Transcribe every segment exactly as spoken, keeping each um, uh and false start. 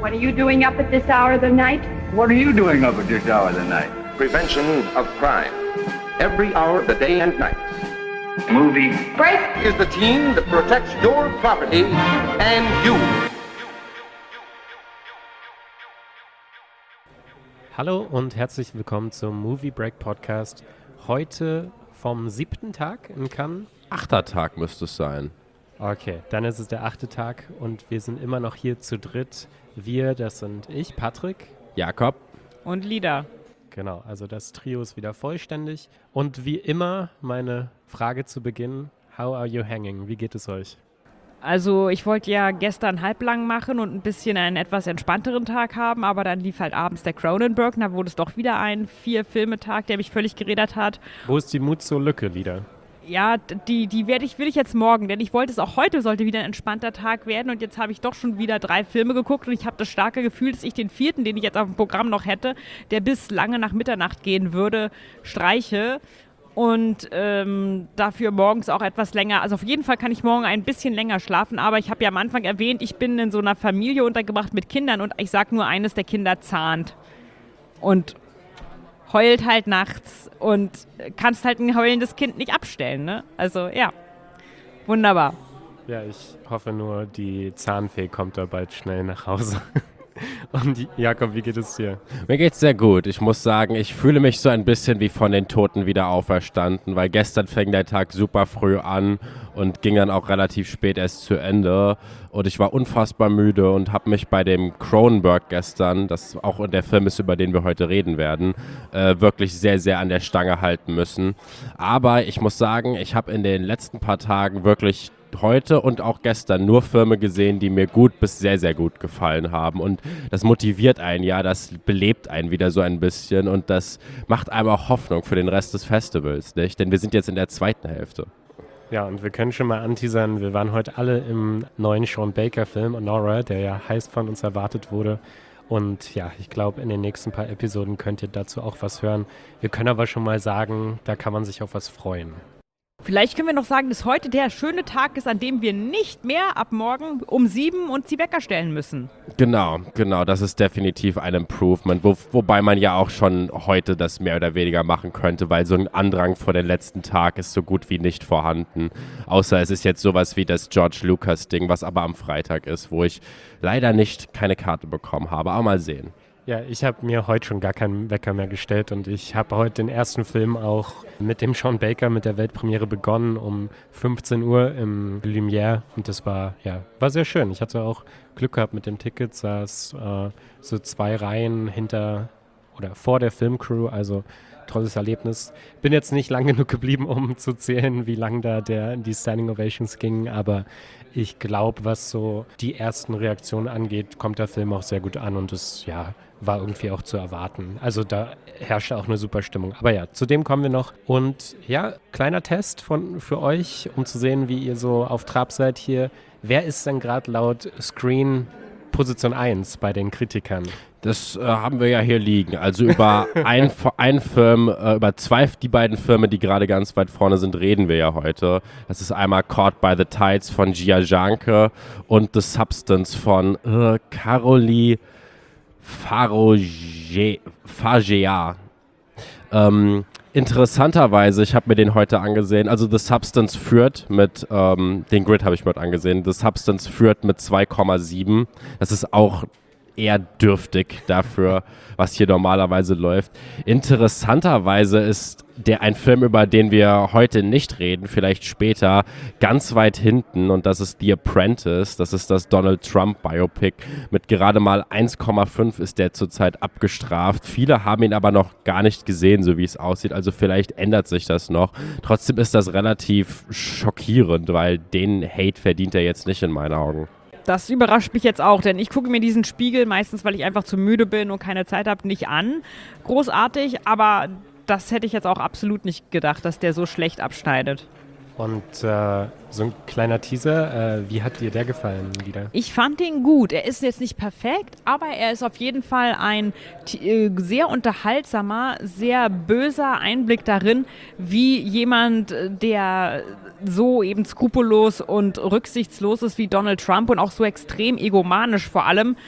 What are you doing up at this hour of the night? What are you doing up at this hour of the night? Prevention of crime. Every hour of the day and night. Movie Break! Is the team that protects your property and you. Hallo und herzlich willkommen zum Movie Break Podcast. Heute vom siebten Tag in Cannes. Achter Tag müsste es sein. Okay, dann ist es der achte Tag und wir sind immer noch hier zu dritt. Wir, das sind ich, Patrick. Jakob. Und Lida. Genau, also das Trio ist wieder vollständig. Und wie immer meine Frage zu Beginn, how are you hanging? Wie geht es euch? Also ich wollte ja gestern halblang machen und ein bisschen einen etwas entspannteren Tag haben, aber dann lief halt abends der Cronenberg, da wurde es doch wieder ein Vier-Filme-Tag, der mich völlig gerädert hat. Wo ist die Mut zur Lücke, Lida? Ja, die, die werde ich, will ich jetzt morgen, denn ich wollte es auch heute, sollte wieder ein entspannter Tag werden und jetzt habe ich doch schon wieder drei Filme geguckt und ich habe das starke Gefühl, dass ich den vierten, den ich jetzt auf dem Programm noch hätte, der bis lange nach Mitternacht gehen würde, streiche und ähm, dafür morgens auch etwas länger, also auf jeden Fall kann ich morgen ein bisschen länger schlafen, aber ich habe ja am Anfang erwähnt, ich bin in so einer Familie untergebracht mit Kindern und ich sage nur eines, der Kinder zahnt und heult halt nachts und kannst halt ein heulendes Kind nicht abstellen, ne? Also ja, wunderbar. Ja, ich hoffe nur, die Zahnfee kommt da bald schnell nach Hause. Und Jakob, wie geht es dir? Mir geht's sehr gut. Ich muss sagen, ich fühle mich so ein bisschen wie von den Toten wieder auferstanden, weil gestern fing der Tag super früh an und ging dann auch relativ spät erst zu Ende. Und ich war unfassbar müde und habe mich bei dem Cronenberg gestern, das auch der Film ist, über den wir heute reden werden, äh, wirklich sehr, sehr an der Stange halten müssen. Aber ich muss sagen, ich habe in den letzten paar Tagen wirklich heute und auch gestern nur Filme gesehen, die mir gut bis sehr, sehr gut gefallen haben. Und das motiviert einen ja, das belebt einen wieder so ein bisschen und das macht einem auch Hoffnung für den Rest des Festivals, nicht? Denn wir sind jetzt in der zweiten Hälfte. Ja, und wir können schon mal anteasern, wir waren heute alle im neuen Sean Baker-Film Honora, der ja heiß von uns erwartet wurde. Und ja, ich glaube, in den nächsten paar Episoden könnt ihr dazu auch was hören. Wir können aber schon mal sagen, da kann man sich auf was freuen. Vielleicht können wir noch sagen, dass heute der schöne Tag ist, an dem wir nicht mehr ab morgen um sieben uns die Wecker stellen müssen. Genau, genau, das ist definitiv ein Improvement, wo, wobei man ja auch schon heute das mehr oder weniger machen könnte, weil so ein Andrang vor den letzten Tag ist so gut wie nicht vorhanden. Außer es ist jetzt sowas wie das George Lucas-Ding, was aber am Freitag ist, wo ich leider nicht keine Karte bekommen habe, aber mal sehen. Ja, ich habe mir heute schon gar keinen Wecker mehr gestellt und ich habe heute den ersten Film auch mit dem Sean Baker mit der Weltpremiere begonnen um fünfzehn Uhr im Lumière und das war, ja, war sehr schön. Ich hatte auch Glück gehabt mit dem Ticket, saß äh, so zwei Reihen hinter oder vor der Filmcrew, also tolles Erlebnis. Bin jetzt nicht lang genug geblieben, um zu zählen, wie lang da der, die Standing Ovations gingen, aber ich glaube, was so die ersten Reaktionen angeht, kommt der Film auch sehr gut an und es, ja, war irgendwie auch zu erwarten. Also da herrschte auch eine super Stimmung. Aber ja, zu dem kommen wir noch. Und ja, kleiner Test von, für euch, um zu sehen, wie ihr so auf Trab seid hier. Wer ist denn gerade laut Screen Position eins bei den Kritikern? Das äh, haben wir ja hier liegen. Also über ein, ein Film, äh, über zwei, die beiden Filme, die gerade ganz weit vorne sind, reden wir ja heute. Das ist einmal Caught by the Tides von Jia Zhangke und The Substance von äh, Caroline Fargeat. Ähm, interessanterweise, ich habe mir den heute angesehen, also The Substance führt mit, ähm, den Grid habe ich mir heute angesehen, The Substance führt mit zwei Komma sieben. Das ist auch eher dürftig dafür, was hier normalerweise läuft. Interessanterweise ist der ein Film, über den wir heute nicht reden, vielleicht später, ganz weit hinten und das ist The Apprentice. Das ist das Donald Trump Biopic. Mit gerade mal eins Komma fünf ist der zurzeit abgestraft. Viele haben ihn aber noch gar nicht gesehen, so wie es aussieht. Also vielleicht ändert sich das noch. Trotzdem ist das relativ schockierend, weil den Hate verdient er jetzt nicht in meinen Augen. Das überrascht mich jetzt auch, denn ich gucke mir diesen Spiegel meistens, weil ich einfach zu müde bin und keine Zeit habe, nicht an. Großartig, aber das hätte ich jetzt auch absolut nicht gedacht, dass der so schlecht abschneidet. Und äh, so ein kleiner Teaser, äh, wie hat dir der gefallen wieder? Ich fand den gut. Er ist jetzt nicht perfekt, aber er ist auf jeden Fall ein äh, sehr unterhaltsamer, sehr böser Einblick darin, wie jemand, der so eben skrupellos und rücksichtslos ist wie Donald Trump und auch so extrem egomanisch vor allem,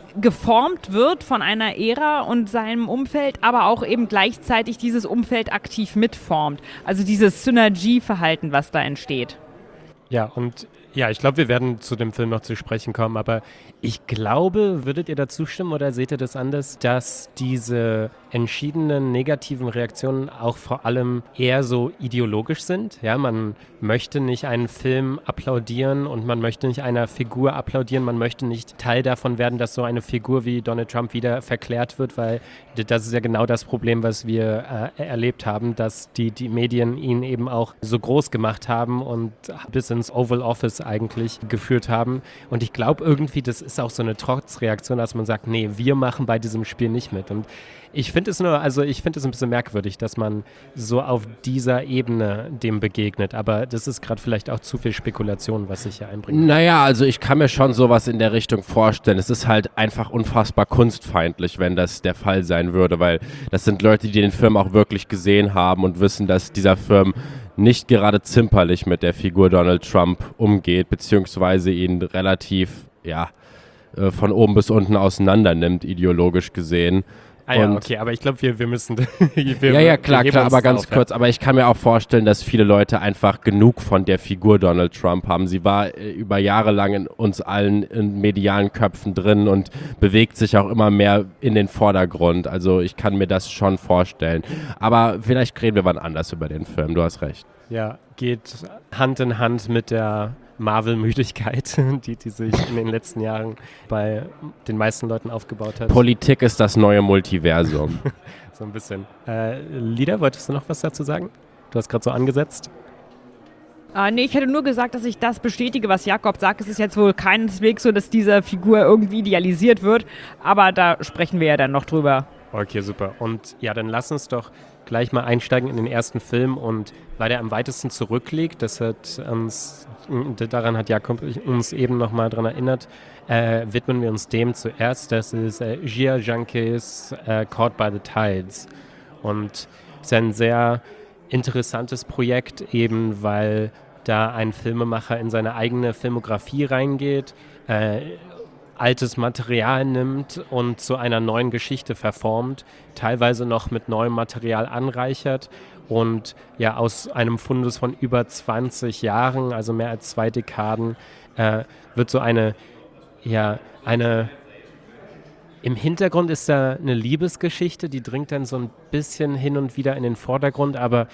geformt wird von einer Ära und seinem Umfeld, aber auch eben gleichzeitig dieses Umfeld aktiv mitformt. Also dieses Synergieverhalten, was da entsteht. Ja, und ja, ich glaube, wir werden zu dem Film noch zu sprechen kommen, aber ich glaube, würdet ihr dazu stimmen oder seht ihr das anders, dass diese entschiedenen negativen Reaktionen auch vor allem eher so ideologisch sind? Ja, man möchte nicht einen Film applaudieren und man möchte nicht einer Figur applaudieren, man möchte nicht Teil davon werden, dass so eine Figur wie Donald Trump wieder verklärt wird, weil das ist ja genau das Problem, was wir äh, erlebt haben, dass die, die Medien ihn eben auch so groß gemacht haben und bis ins Oval Office eigentlich geführt haben. Und ich glaube irgendwie, das ist auch so eine Trotzreaktion, dass man sagt, nee, wir machen bei diesem Spiel nicht mit. Und ich finde es nur, also ich finde es ein bisschen merkwürdig, dass man so auf dieser Ebene dem begegnet. Aber das ist gerade vielleicht auch zu viel Spekulation, was ich hier einbringe. Naja, also ich kann mir schon sowas in der Richtung vorstellen. Es ist halt einfach unfassbar kunstfeindlich, wenn das der Fall sein würde, weil das sind Leute, die den Film auch wirklich gesehen haben und wissen, dass dieser Film nicht gerade zimperlich mit der Figur Donald Trump umgeht, beziehungsweise ihn relativ, ja, äh, von oben bis unten auseinander nimmt, ideologisch gesehen. Ah ja, Und okay, aber ich glaube, wir, wir müssen... wir, ja, ja, klar, wir klar, uns aber ganz auf, kurz. Ja. Aber ich kann mir auch vorstellen, dass viele Leute einfach genug von der Figur Donald Trump haben. Sie war äh, über Jahre lang in uns allen in medialen Köpfen drin und bewegt sich auch immer mehr in den Vordergrund. Also ich kann mir das schon vorstellen. Aber vielleicht reden wir wann anders über den Film, du hast recht. Ja, geht Hand in Hand mit der Marvel-Müdigkeit, die, die sich in den letzten Jahren bei den meisten Leuten aufgebaut hat. Politik ist das neue Multiversum. So ein bisschen. Äh, Lida, wolltest du noch was dazu sagen? Du hast gerade so angesetzt. Ah, nee, ich hätte nur gesagt, dass ich das bestätige, was Jakob sagt. Es ist jetzt wohl keineswegs so, dass diese Figur irgendwie idealisiert wird, aber da sprechen wir ja dann noch drüber. Okay, super. Und ja, dann lass uns doch gleich mal einsteigen in den ersten Film und weil der am weitesten zurückliegt, das hat uns, daran hat Jakob uns eben nochmal dran erinnert, äh, widmen wir uns dem zuerst. Das ist äh, Jia Zhangkes äh, Caught by the Tides und es ist ein sehr interessantes Projekt eben, weil da ein Filmemacher in seine eigene Filmografie reingeht, äh, altes Material nimmt und zu einer neuen Geschichte verformt, teilweise noch mit neuem Material anreichert und ja aus einem Fundus von über zwanzig Jahren, also mehr als zwei Dekaden, äh, wird so eine, ja, eine, im Hintergrund ist da eine Liebesgeschichte, die dringt dann so ein bisschen hin und wieder in den Vordergrund, aber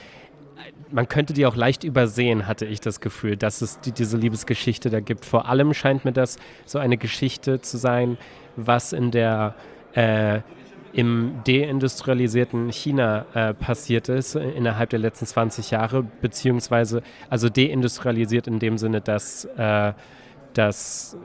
man könnte die auch leicht übersehen, hatte ich das Gefühl, dass es die, diese Liebesgeschichte da gibt. Vor allem scheint mir das so eine Geschichte zu sein, was in der äh, im deindustrialisierten China äh, passiert ist innerhalb der letzten zwanzig Jahre, beziehungsweise also deindustrialisiert in dem Sinne, dass, äh, dass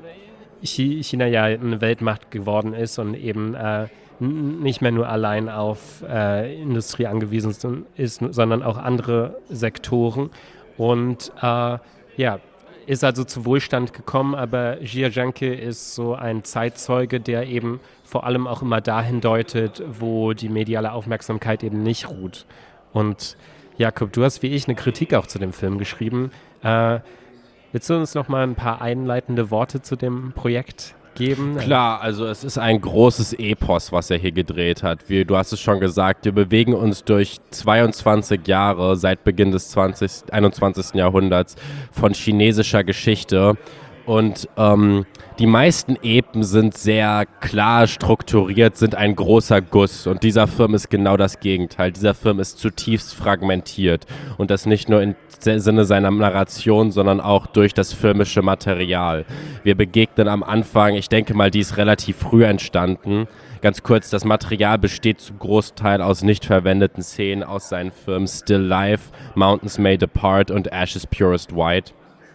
China ja eine Weltmacht geworden ist und eben äh, nicht mehr nur allein auf äh, Industrie angewiesen ist, sondern auch andere Sektoren. Und äh, ja, ist also zu Wohlstand gekommen, aber Jia Zhangke ist so ein Zeitzeuge, der eben vor allem auch immer dahin deutet, wo die mediale Aufmerksamkeit eben nicht ruht. Und Jakob, du hast wie ich eine Kritik auch zu dem Film geschrieben. Äh, willst du uns noch mal ein paar einleitende Worte zu dem Projekt geben? Klar, also es ist ein großes Epos, was er hier gedreht hat. Wie, du hast es schon gesagt, wir bewegen uns durch zweiundzwanzig Jahre seit Beginn des zwanzigsten, einundzwanzigsten Jahrhunderts von chinesischer Geschichte. Und ähm, die meisten Epen sind sehr klar strukturiert, sind ein großer Guss. Und dieser Film ist genau das Gegenteil. Dieser Film ist zutiefst fragmentiert. Und das nicht nur im Sinne seiner Narration, sondern auch durch das filmische Material. Wir begegnen am Anfang, ich denke mal, die ist relativ früh entstanden. Ganz kurz, das Material besteht zum Großteil aus nicht verwendeten Szenen aus seinen Filmen Still Life, Mountains May Depart und Ashes Purest White.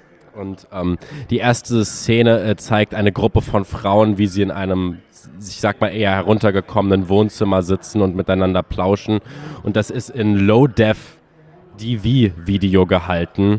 Und ähm, die erste Szene äh, zeigt eine Gruppe von Frauen, wie sie in einem, ich sag mal, eher heruntergekommenen Wohnzimmer sitzen und miteinander plauschen. Und das ist in Low-Def-D V-Video gehalten.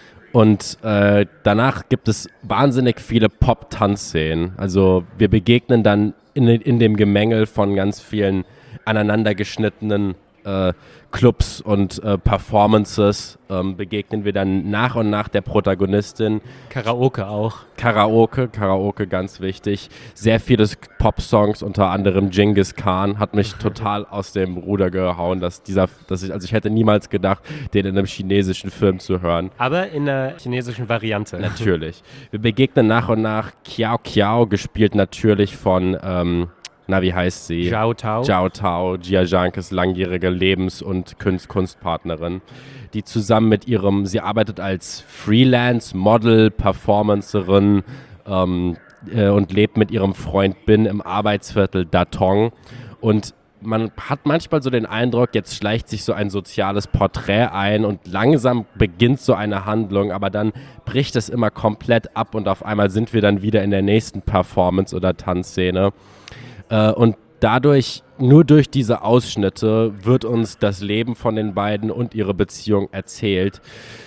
Und äh, danach gibt es wahnsinnig viele Pop-Tanzszenen. Also wir begegnen dann in, in dem Gemengel von ganz vielen aneinandergeschnittenen äh, Clubs und äh, Performances ähm, begegnen wir dann nach und nach der Protagonistin. Karaoke auch. Karaoke, Karaoke ganz wichtig. Sehr viele Pop-Songs, unter anderem Genghis Khan, hat mich total aus dem Ruder gehauen, dass dieser, dass ich, also ich hätte niemals gedacht, den in einem chinesischen Film zu hören. Aber in der chinesischen Variante. Natürlich. Wir begegnen nach und nach Kiao Kiao, gespielt natürlich von, ähm, na wie heißt sie? Zhao Tao. Zhao Tao, Jia Zhangkes langjährige Lebens- und Kunst- Kunstpartnerin, die zusammen mit ihrem, sie arbeitet als Freelance-Model, Performancerin ähm, äh, und lebt mit ihrem Freund Bin im Arbeitsviertel Datong. Und man hat manchmal so den Eindruck, jetzt schleicht sich so ein soziales Porträt ein und langsam beginnt so eine Handlung, aber dann bricht es immer komplett ab und auf einmal sind wir dann wieder in der nächsten Performance- oder Tanzszene. Äh, und dadurch, nur durch diese Ausschnitte, wird uns das Leben von den beiden und ihre Beziehung erzählt.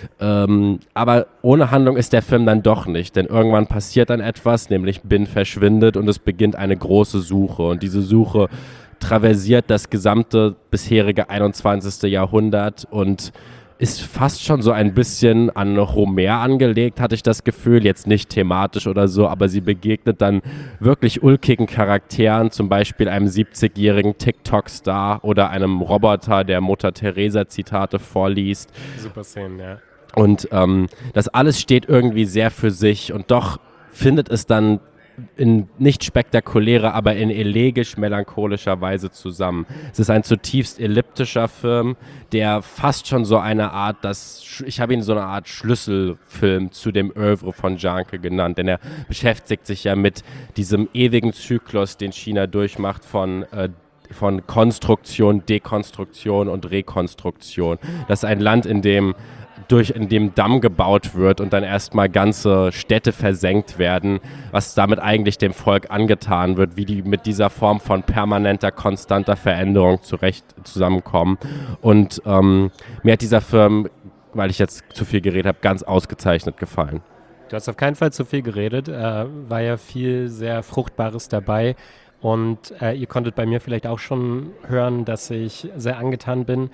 Ähm, aber ohne Handlung ist der Film dann doch nicht, denn irgendwann passiert dann etwas, nämlich Bin verschwindet und es beginnt eine große Suche. Und diese Suche traversiert das gesamte bisherige einundzwanzigste Jahrhundert und ist fast schon so ein bisschen an Homer angelegt, hatte ich das Gefühl. Jetzt nicht thematisch oder so, aber sie begegnet dann wirklich ulkigen Charakteren, zum Beispiel einem siebzigjährigen TikTok-Star oder einem Roboter, der Mutter Teresa-Zitate vorliest. Super Szenen, ja. Und ähm, das alles steht irgendwie sehr für sich und doch findet es dann in nicht spektakulärer, aber in elegisch-melancholischer Weise zusammen. Es ist ein zutiefst elliptischer Film, der fast schon so eine Art, das, ich habe ihn so eine Art Schlüsselfilm zu dem Oeuvre von Janke genannt, denn er beschäftigt sich ja mit diesem ewigen Zyklus, den China durchmacht von äh, von Konstruktion, Dekonstruktion und Rekonstruktion. Das ist ein Land, in dem durch in dem Damm gebaut wird und dann erstmal ganze Städte versenkt werden, was damit eigentlich dem Volk angetan wird, wie die mit dieser Form von permanenter, konstanter Veränderung zurecht zusammenkommen. Und ähm, mir hat dieser Film, weil ich jetzt zu viel geredet habe, ganz ausgezeichnet gefallen. Du hast auf keinen Fall zu viel geredet, äh, war ja viel sehr Fruchtbares dabei. Und äh, ihr konntet bei mir vielleicht auch schon hören, dass ich sehr angetan bin,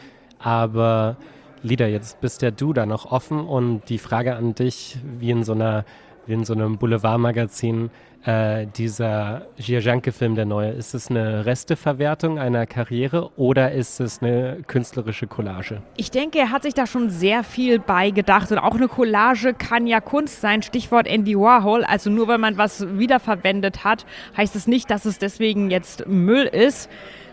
aber Lida, jetzt bist ja du da noch offen und die Frage an dich, wie in so einer, wie in so einem Boulevardmagazin, äh, dieser Jia Zhangke-Film, der neue, ist es eine Resteverwertung einer Karriere oder ist es eine künstlerische Collage? Ich denke, er hat sich da schon sehr viel bei gedacht und auch eine Collage kann ja Kunst sein, Stichwort Andy Warhol, also nur weil man was wiederverwendet hat, heißt es nicht, dass es deswegen jetzt Müll ist.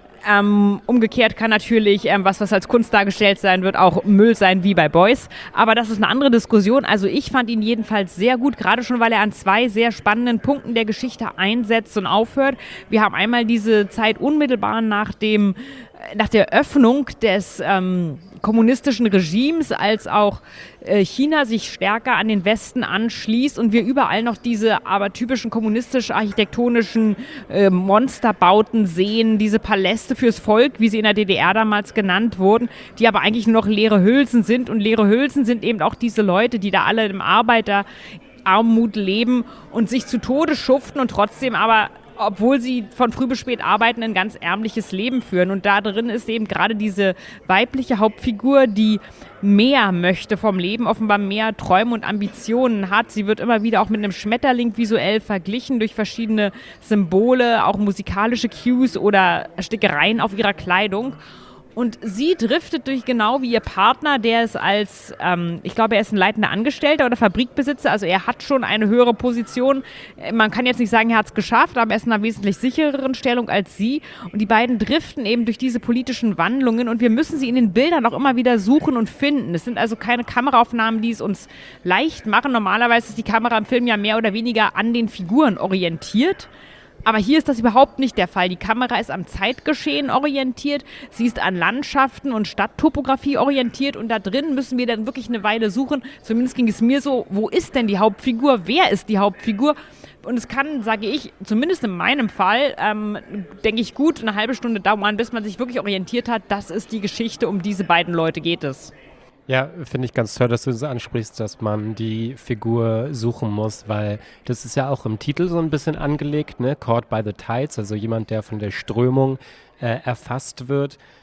Ähm, umgekehrt kann natürlich, ähm, was, was als Kunst dargestellt sein wird, auch Müll sein wie bei Beuys. Aber das ist eine andere Diskussion. Also ich fand ihn jedenfalls sehr gut, gerade schon, weil er an zwei sehr spannenden Punkten der Geschichte einsetzt und aufhört. Wir haben einmal diese Zeit unmittelbar nach dem, nach der Öffnung des ähm, kommunistischen Regimes, als auch äh, China sich stärker an den Westen anschließt und wir überall noch diese aber typischen kommunistisch-architektonischen äh, Monsterbauten sehen, diese Paläste fürs Volk, wie sie in der D D R damals genannt wurden, die aber eigentlich nur noch leere Hülsen sind und leere Hülsen sind eben auch diese Leute, die da alle im Arbeiterarmut leben und sich zu Tode schuften und trotzdem aber, obwohl sie von früh bis spät arbeiten, ein ganz ärmliches Leben führen. Und da drin ist eben gerade diese weibliche Hauptfigur, die mehr möchte vom Leben, offenbar mehr Träume und Ambitionen hat. Sie wird immer wieder auch mit einem Schmetterling visuell verglichen durch verschiedene Symbole, auch musikalische Cues oder Stickereien auf ihrer Kleidung. Und sie driftet durch genau wie ihr Partner, der ist als, ähm, ich glaube, er ist ein leitender Angestellter oder Fabrikbesitzer, also er hat schon eine höhere Position. Man kann jetzt nicht sagen, er hat es geschafft, aber er ist in einer wesentlich sichereren Stellung als sie. Und die beiden driften eben durch diese politischen Wandlungen und wir müssen sie in den Bildern auch immer wieder suchen und finden. Es sind also keine Kameraaufnahmen, die es uns leicht machen. Normalerweise ist die Kamera im Film ja mehr oder weniger an den Figuren orientiert. Aber hier ist das überhaupt nicht der Fall. Die Kamera ist am Zeitgeschehen orientiert, sie ist an Landschaften und Stadttopographie orientiert und da drin müssen wir dann wirklich eine Weile suchen. Zumindest ging es mir so, wo ist denn die Hauptfigur, wer ist die Hauptfigur? Und es kann, sage ich, zumindest in meinem Fall, ähm, denke ich, gut eine halbe Stunde dauern, bis man sich wirklich orientiert hat, das ist die Geschichte, um diese beiden Leute geht es. Ja, finde ich ganz toll, dass du das ansprichst, dass man die Figur suchen muss, weil das ist ja auch im Titel so ein bisschen angelegt, ne? Caught by the Tides, also jemand, der von der Strömung äh, erfasst wird.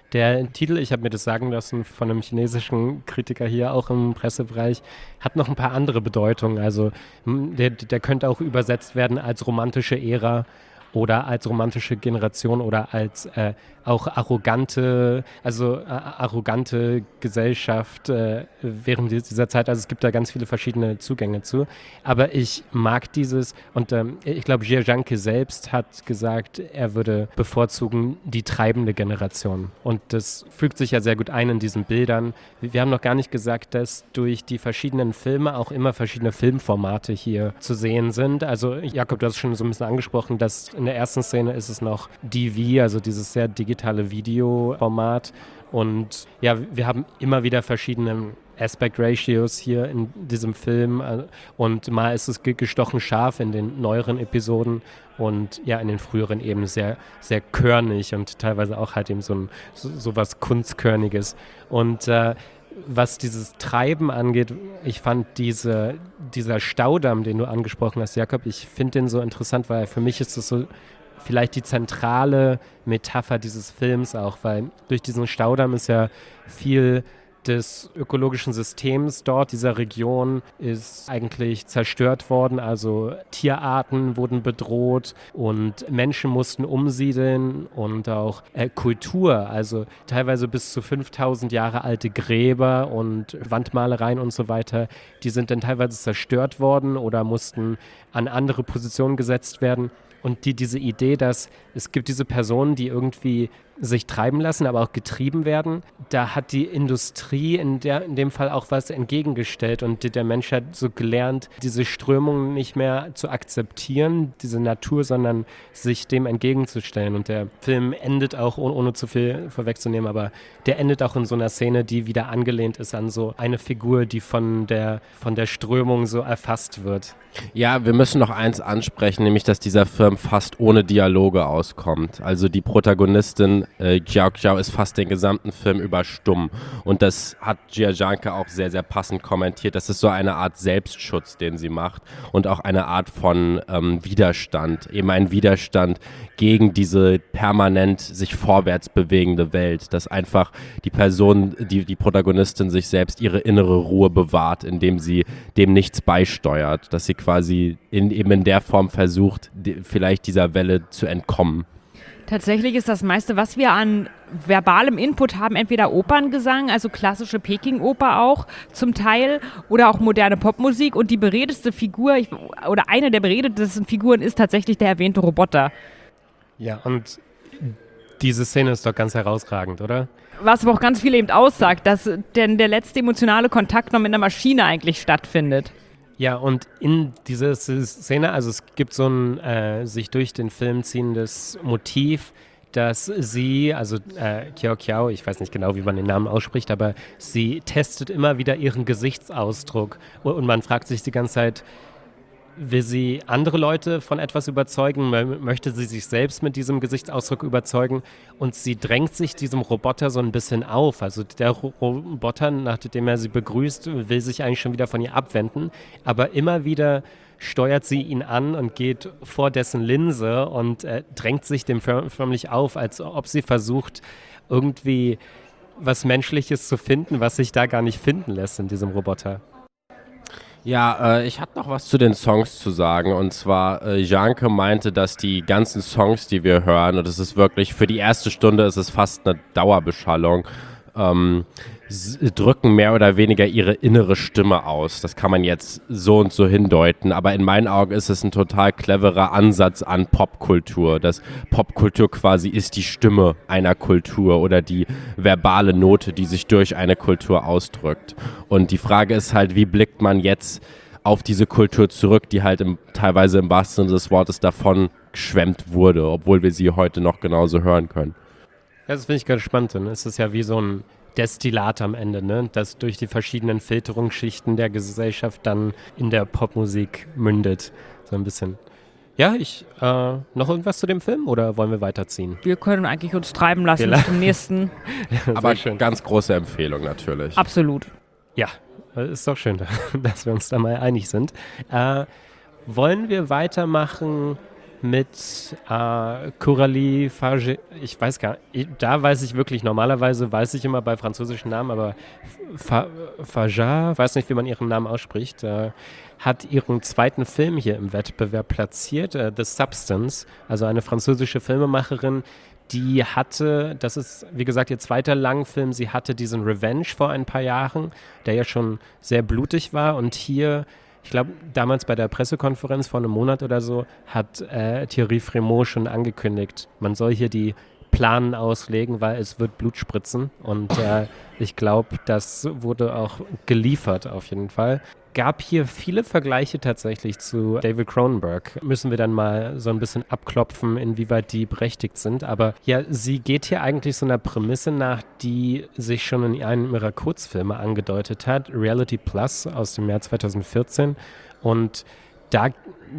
Der Titel, ich habe mir das sagen lassen von einem chinesischen Kritiker hier, auch im Pressebereich, hat noch ein paar andere Bedeutungen. Also der, der könnte auch übersetzt werden als romantische Ära oder als romantische Generation oder als äh, auch arrogante, also äh, arrogante Gesellschaft äh, während dieser Zeit. Also es gibt da ganz viele verschiedene Zugänge zu. Aber ich mag dieses, und ähm, ich glaube, Jia Zhangke selbst hat gesagt, er würde bevorzugen die treibende Generation. Und das fügt sich ja sehr gut ein in diesen Bildern. Wir haben noch gar nicht gesagt, dass durch die verschiedenen Filme auch immer verschiedene Filmformate hier zu sehen sind. Also Jakob, du hast schon so ein bisschen angesprochen, dass in der ersten Szene ist es noch D V, also dieses sehr digitale Videoformat. Und ja, wir haben immer wieder verschiedene Aspect Ratios hier in diesem Film. Und mal ist es gestochen scharf in den neueren Episoden und ja, in den früheren eben sehr, sehr körnig und teilweise auch halt eben so, ein, so, so was Kunstkörniges. Und äh, was dieses Treiben angeht, ich fand diese, dieser Staudamm, den du angesprochen hast, Jakob, ich finde den so interessant, weil für mich ist das so vielleicht die zentrale Metapher dieses Films auch, weil durch diesen Staudamm ist ja viel des ökologischen Systems dort, dieser Region, ist eigentlich zerstört worden. Also Tierarten wurden bedroht und Menschen mussten umsiedeln und auch äh, Kultur, also teilweise bis zu fünftausend Jahre alte Gräber und Wandmalereien und so weiter, die sind dann teilweise zerstört worden oder mussten an andere Positionen gesetzt werden. Und die, diese Idee, dass es gibt diese Personen, die irgendwie sich treiben lassen, aber auch getrieben werden, da hat die Industrie in, der, in dem Fall auch was entgegengestellt und der Mensch hat so gelernt, diese Strömung nicht mehr zu akzeptieren, diese Natur, sondern sich dem entgegenzustellen. Und der Film endet auch, ohne, ohne zu viel vorwegzunehmen, aber der endet auch in so einer Szene, die wieder angelehnt ist an so eine Figur, die von der, von der Strömung so erfasst wird. Ja, wir müssen noch eins ansprechen, nämlich, dass dieser Film fast ohne Dialoge auskommt. Also die Protagonistin äh, Xiao Xiao ist fast den gesamten Film über stumm. Und das hat Jia Zhangke auch sehr, sehr passend kommentiert. Das ist so eine Art Selbstschutz, den sie macht und auch eine Art von ähm, Widerstand. Eben ein Widerstand gegen diese permanent sich vorwärts bewegende Welt. Dass einfach die Person, die, die Protagonistin sich selbst ihre innere Ruhe bewahrt, indem sie dem nichts beisteuert. Dass sie quasi in, eben in der Form versucht, die, vielleicht dieser Welle zu entkommen. Tatsächlich ist das meiste, was wir an verbalem Input haben, entweder Operngesang, also klassische Peking-Oper auch zum Teil, oder auch moderne Popmusik. Und die beredteste Figur, ich, oder eine der beredtesten Figuren ist tatsächlich der erwähnte Roboter. Ja, und diese Szene ist doch ganz herausragend, oder? Was aber auch ganz viel eben aussagt, dass denn der letzte emotionale Kontakt noch mit einer Maschine eigentlich stattfindet. Ja, und in dieser Szene, also es gibt so ein äh, sich durch den Film ziehendes Motiv, dass sie, also äh, Xiao Xiao, ich weiß nicht genau, wie man den Namen ausspricht, aber sie testet immer wieder ihren Gesichtsausdruck und, und man fragt sich die ganze Zeit, will sie andere Leute von etwas überzeugen? Möchte sie sich selbst mit diesem Gesichtsausdruck überzeugen? Und sie drängt sich diesem Roboter so ein bisschen auf. Also der Roboter, nachdem er sie begrüßt, will sich eigentlich schon wieder von ihr abwenden. Aber immer wieder steuert sie ihn an und geht vor dessen Linse und äh, drängt sich dem förm- förmlich auf, als ob sie versucht, irgendwie was Menschliches zu finden, was sich da gar nicht finden lässt in diesem Roboter. Ja, äh, ich hatte noch was zu den Songs zu sagen und zwar äh, Zhangke meinte, dass die ganzen Songs, die wir hören, und es ist wirklich, für die erste Stunde ist es fast eine Dauerbeschallung, ähm, s- drücken mehr oder weniger ihre innere Stimme aus. Das kann man jetzt so und so hindeuten, aber in meinen Augen ist es ein total cleverer Ansatz an Popkultur, dass Popkultur quasi ist die Stimme einer Kultur oder die verbale Note, die sich durch eine Kultur ausdrückt. Und die Frage ist halt, wie blickt man jetzt auf diese Kultur zurück, die halt im, teilweise im wahrsten Sinne des Wortes davon geschwemmt wurde, obwohl wir sie heute noch genauso hören können. Ja, das finde ich ganz spannend. Und es ist ja wie so ein Destillat am Ende, ne? Das durch die verschiedenen Filterungsschichten der Gesellschaft dann in der Popmusik mündet. So ein bisschen. Ja, ich, äh, noch irgendwas zu dem Film oder wollen wir weiterziehen? Wir können eigentlich uns treiben lassen Wir- zum nächsten. Aber schön. ganz große Empfehlung natürlich. Absolut. Ja, ist doch schön, dass wir uns da mal einig sind. Äh, wollen wir weitermachen mit äh, Coralie Farge, ich weiß gar nicht, da weiß ich wirklich, normalerweise weiß ich immer bei französischen Namen, aber Fa- Farja, weiß nicht, wie man ihren Namen ausspricht, äh, hat ihren zweiten Film hier im Wettbewerb platziert, äh, The Substance, also eine französische Filmemacherin, die hatte, das ist wie gesagt ihr zweiter Langfilm, sie hatte diesen Revenge vor ein paar Jahren, der ja schon sehr blutig war und hier, ich glaube, damals bei der Pressekonferenz vor einem Monat oder so, hat äh, Thierry Frémaux schon angekündigt, man soll hier die Planen auslegen, weil es wird Blut spritzen und äh, ich glaube, das wurde auch geliefert auf jeden Fall. Gab hier viele Vergleiche tatsächlich zu David Cronenberg. Müssen wir dann mal so ein bisschen abklopfen, inwieweit die berechtigt sind. Aber ja, sie geht hier eigentlich so einer Prämisse nach, die sich schon in einem ihrer Kurzfilme angedeutet hat. Reality Plus aus dem Jahr zwanzig vierzehn. Und da,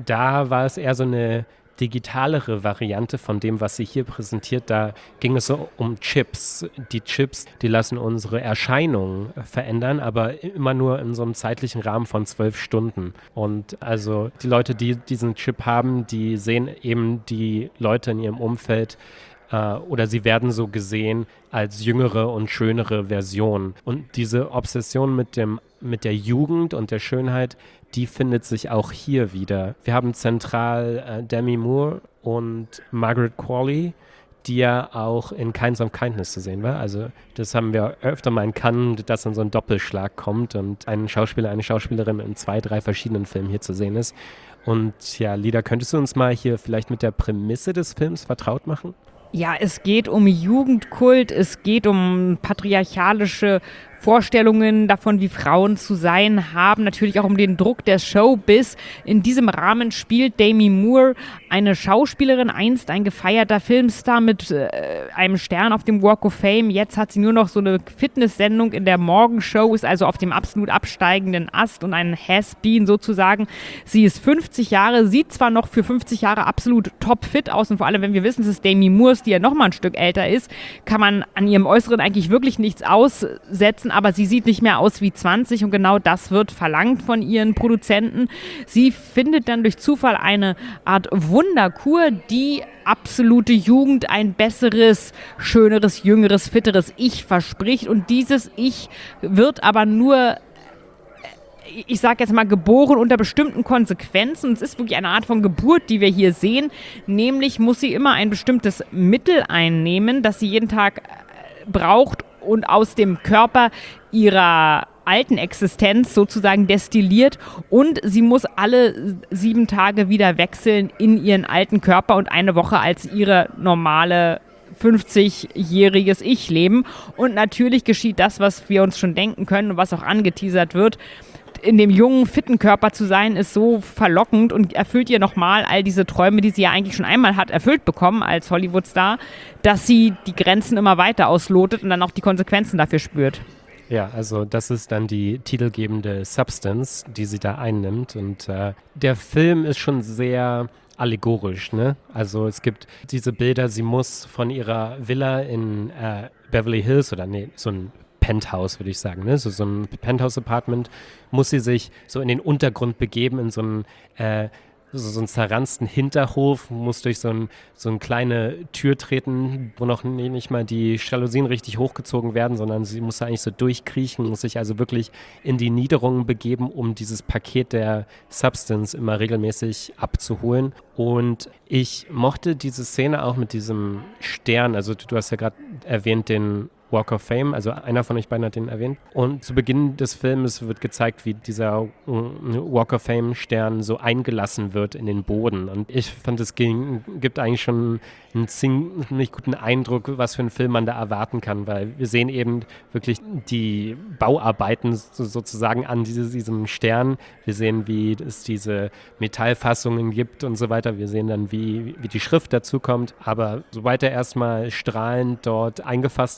da war es eher so eine digitalere Variante von dem, was sie hier präsentiert. Da ging es so um Chips. Die Chips, die lassen unsere Erscheinung verändern, aber immer nur in so einem zeitlichen Rahmen von zwölf Stunden. Und also die Leute, die diesen Chip haben, die sehen eben die Leute in ihrem Umfeld äh, oder sie werden so gesehen als jüngere und schönere Version. Und diese Obsession mit dem, mit der Jugend und der Schönheit, die findet sich auch hier wieder. Wir haben zentral äh, Demi Moore und Margaret Qualley, die ja auch in Kinds of Kindness zu sehen war. Also das haben wir öfter mal in Cannes, dass dann so ein Doppelschlag kommt und ein Schauspieler, eine Schauspielerin in zwei, drei verschiedenen Filmen hier zu sehen ist. Und ja, Lida, könntest du uns mal hier vielleicht mit der Prämisse des Films vertraut machen? Ja, es geht um Jugendkult, es geht um patriarchalische Vorstellungen davon, wie Frauen zu sein haben, natürlich auch um den Druck der Showbiz. In diesem Rahmen spielt Demi Moore eine Schauspielerin, einst ein gefeierter Filmstar mit äh, einem Stern auf dem Walk of Fame. Jetzt hat sie nur noch so eine Fitnesssendung in der Morgenshow, ist also auf dem absolut absteigenden Ast und ein Has-Been sozusagen. Sie ist fünfzig Jahre, sieht zwar noch für fünfzig Jahre absolut topfit aus und vor allem, wenn wir wissen, es ist Demi Moore, die ja noch mal ein Stück älter ist, kann man an ihrem Äußeren eigentlich wirklich nichts aussetzen, aber sie sieht nicht mehr aus wie zwanzig und genau das wird verlangt von ihren Produzenten. Sie findet dann durch Zufall eine Art Wunderkur, die absolute Jugend ein besseres, schöneres, jüngeres, fitteres Ich verspricht und dieses Ich wird aber nur, ich sage jetzt mal, geboren unter bestimmten Konsequenzen. Es ist wirklich eine Art von Geburt, die wir hier sehen. Nämlich muss sie immer ein bestimmtes Mittel einnehmen, das sie jeden Tag braucht und aus dem Körper ihrer alten Existenz sozusagen destilliert und sie muss alle sieben Tage wieder wechseln in ihren alten Körper und eine Woche als ihre normale fünfzigjähriges Ich leben. Und natürlich geschieht das, was wir uns schon denken können und was auch angeteasert wird. In dem jungen, fitten Körper zu sein, ist so verlockend und erfüllt ihr nochmal all diese Träume, die sie ja eigentlich schon einmal hat erfüllt bekommen als Hollywood-Star, dass sie die Grenzen immer weiter auslotet und dann auch die Konsequenzen dafür spürt. Ja, also das ist dann die titelgebende Substance, die sie da einnimmt. Und äh, der Film ist schon sehr allegorisch, ne? Also es gibt diese Bilder, sie muss von ihrer Villa in äh, Beverly Hills oder nee, so ein Penthouse, würde ich sagen, ne? So, so ein Penthouse-Apartment, muss sie sich so in den Untergrund begeben, in so einen, äh, so, so einen zerranzten Hinterhof, muss durch so, ein, so eine kleine Tür treten, wo noch nie, nicht mal die Jalousien richtig hochgezogen werden, sondern sie muss da eigentlich so durchkriechen, muss sich also wirklich in die Niederungen begeben, um dieses Paket der Substance immer regelmäßig abzuholen. Und ich mochte diese Szene auch mit diesem Stern, also du, du hast ja gerade erwähnt, den Walk of Fame, also einer von euch beiden hat den erwähnt. Und zu Beginn des Films wird gezeigt, wie dieser Walk of Fame-Stern so eingelassen wird in den Boden. Und ich fand, es ging, gibt eigentlich schon einen ziemlich guten Eindruck, was für einen Film man da erwarten kann, weil wir sehen eben wirklich die Bauarbeiten so, sozusagen an diese, diesem Stern. Wir sehen, wie es diese Metallfassungen gibt und so weiter. Wir sehen dann, wie, wie die Schrift dazu kommt. Aber sobald er erstmal strahlend dort eingefasst ist in den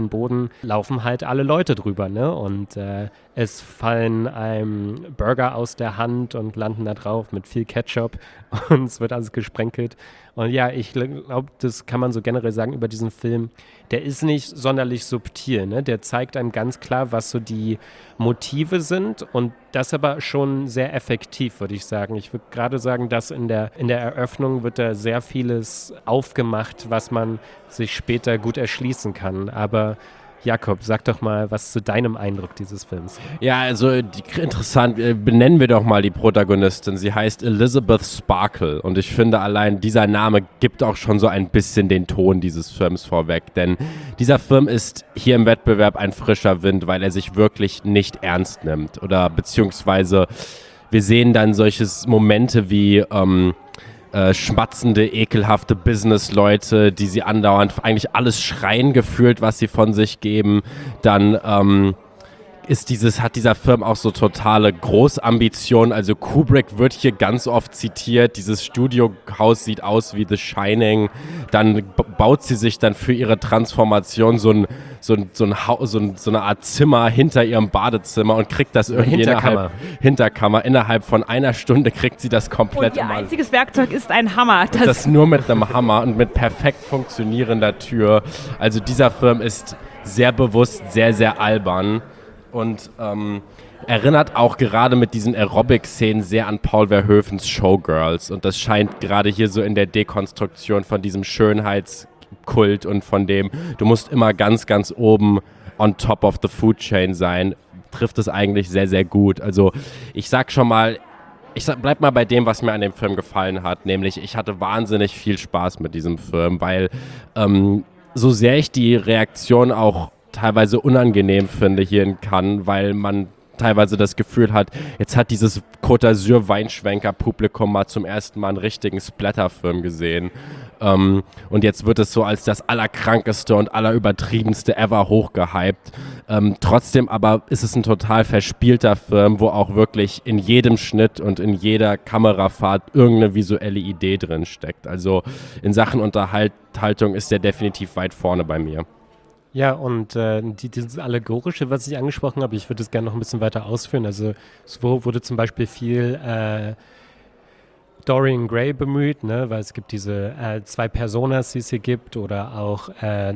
und Boden laufen halt alle Leute drüber, ne? Und äh, es fallen einem Burger aus der Hand und landen da drauf mit viel Ketchup und es wird alles gesprenkelt. Und ja, ich glaube, das kann man so generell sagen über diesen Film. Der ist nicht sonderlich subtil, ne? Der zeigt einem ganz klar, was so die Motive sind und das aber schon sehr effektiv, würde ich sagen. Ich würde gerade sagen, dass in der, in der Eröffnung wird da sehr vieles aufgemacht, was man sich später gut erschließen kann. Aber Jakob, sag doch mal was zu deinem Eindruck dieses Films. Ja, also die, interessant, benennen wir doch mal die Protagonistin. Sie heißt Elizabeth Sparkle und ich finde allein dieser Name gibt auch schon so ein bisschen den Ton dieses Films vorweg, denn dieser Film ist hier im Wettbewerb ein frischer Wind, weil er sich wirklich nicht ernst nimmt oder beziehungsweise wir sehen dann solche Momente wie ähm, Äh, schmatzende, ekelhafte Business-Leute, die sie andauernd eigentlich alles schreien gefühlt, was sie von sich geben. Dann ähm, ist dieses, hat dieser Film auch so totale Großambitionen. Also Kubrick wird hier ganz oft zitiert. Dieses Studiohaus sieht aus wie The Shining. Dann b- baut sie sich dann für ihre Transformation so ein so, ein, so, ein ha- so, ein, so eine Art Zimmer hinter ihrem Badezimmer und kriegt das irgendwie Hinterkammer. innerhalb Hinterkammer. Innerhalb von einer Stunde kriegt sie das komplett Und ihr immer. einziges Werkzeug ist ein Hammer. Das, Das nur mit einem Hammer und mit perfekt funktionierender Tür. Also dieser Film ist sehr bewusst, sehr, sehr albern und ähm, erinnert auch gerade mit diesen Aerobic-Szenen sehr an Paul Verhoevens Showgirls. Und das scheint gerade hier so in der Dekonstruktion von diesem Schönheitskult und von dem, du musst immer ganz, ganz oben on top of the food chain sein, trifft es eigentlich sehr, sehr gut. Also ich sag schon mal, ich sag, bleib mal bei dem, was mir an dem Film gefallen hat, nämlich ich hatte wahnsinnig viel Spaß mit diesem Film, weil ähm, so sehr ich die Reaktion auch teilweise unangenehm finde hier in Cannes, weil man teilweise das Gefühl hat, jetzt hat dieses Côte d'Azur Weinschwenker-Publikum mal zum ersten Mal einen richtigen Splatterfilm gesehen. Ähm, und jetzt wird es so als das allerkrankeste und allerübertriebenste ever hochgehypt. Ähm, trotzdem aber ist es ein total verspielter Film, wo auch wirklich in jedem Schnitt und in jeder Kamerafahrt irgendeine visuelle Idee drin steckt. Also in Sachen Unterhaltung ist der definitiv weit vorne bei mir. Ja, und äh, die, dieses Allegorische, was ich angesprochen habe, ich würde es gerne noch ein bisschen weiter ausführen. Also es wurde zum Beispiel viel äh, Dorian Gray bemüht, ne, weil es gibt diese äh, zwei Personas, die es hier gibt, oder auch äh,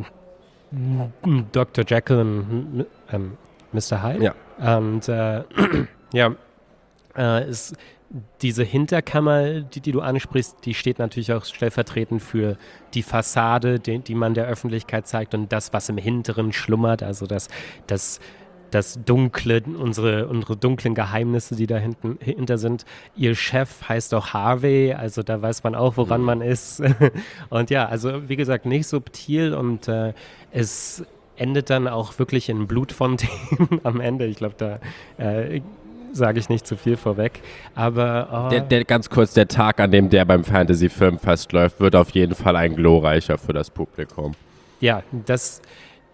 Doktor Jekyll und ähm, Mister Hyde. Ja. Und äh, ja, äh, ist diese Hinterkammer, die, die du ansprichst, die steht natürlich auch stellvertretend für die Fassade, die, die man der Öffentlichkeit zeigt und das, was im Hinteren schlummert, also das, das, das Dunkle, unsere, unsere dunklen Geheimnisse, die da hinten, hinter sind. Ihr Chef heißt auch Harvey, also da weiß man auch, woran man ist. Und ja, also wie gesagt, nicht subtil und äh, es endet dann auch wirklich in Blutfontänen am Ende. Ich glaube, da äh, sage ich nicht zu viel vorweg, aber... Oh. Der, der, ganz kurz, der Tag, an dem der beim Fantasy-Filmfest läuft, wird auf jeden Fall ein glorreicher für das Publikum. Ja, das...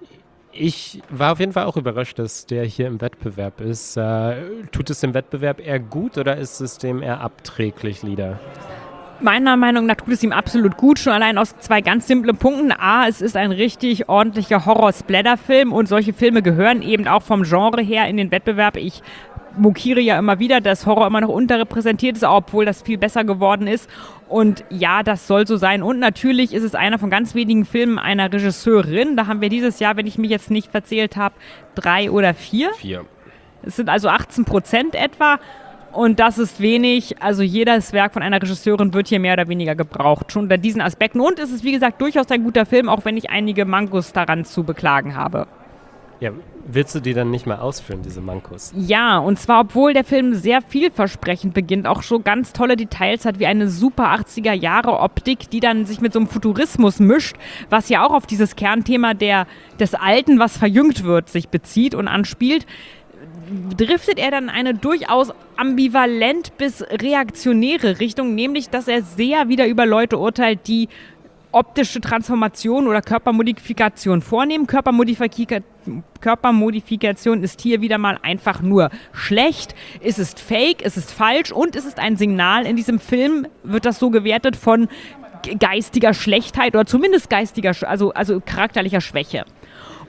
Ich war auf jeden Fall auch überrascht, dass der hier im Wettbewerb ist. Äh, tut es dem Wettbewerb eher gut oder ist es dem eher abträglich, Lieder? Meiner Meinung nach tut es ihm absolut gut, schon allein aus zwei ganz simplen Punkten. A, es ist ein richtig ordentlicher Horror-Splatter-Film und solche Filme gehören eben auch vom Genre her in den Wettbewerb. Ich mokiere ja immer wieder, dass Horror immer noch unterrepräsentiert ist, obwohl das viel besser geworden ist. Und ja, das soll so sein. Und natürlich ist es einer von ganz wenigen Filmen einer Regisseurin. Da haben wir dieses Jahr, wenn ich mich jetzt nicht verzählt habe, drei oder vier. Vier. Es sind also achtzehn Prozent etwa. Und das ist wenig. Also jedes Werk von einer Regisseurin wird hier mehr oder weniger gebraucht. Schon unter diesen Aspekten. Und es ist, wie gesagt, durchaus ein guter Film, auch wenn ich einige Mankos daran zu beklagen habe. Ja, willst du die dann nicht mal ausführen, diese Mankos? Ja, und zwar, obwohl der Film sehr vielversprechend beginnt, auch schon ganz tolle Details hat, wie eine super achtziger-Jahre-Optik, die dann sich mit so einem Futurismus mischt, was ja auch auf dieses Kernthema der, des Alten, was verjüngt wird, sich bezieht und anspielt, driftet er dann in eine durchaus ambivalent bis reaktionäre Richtung, nämlich, dass er sehr wieder über Leute urteilt, die optische Transformation oder Körpermodifikation vornehmen. Körpermodifika- Körpermodifikation ist hier wieder mal einfach nur schlecht. Es ist fake, es ist falsch und es ist ein Signal. In diesem Film wird das so gewertet von geistiger Schlechtheit oder zumindest geistiger, also, also charakterlicher Schwäche.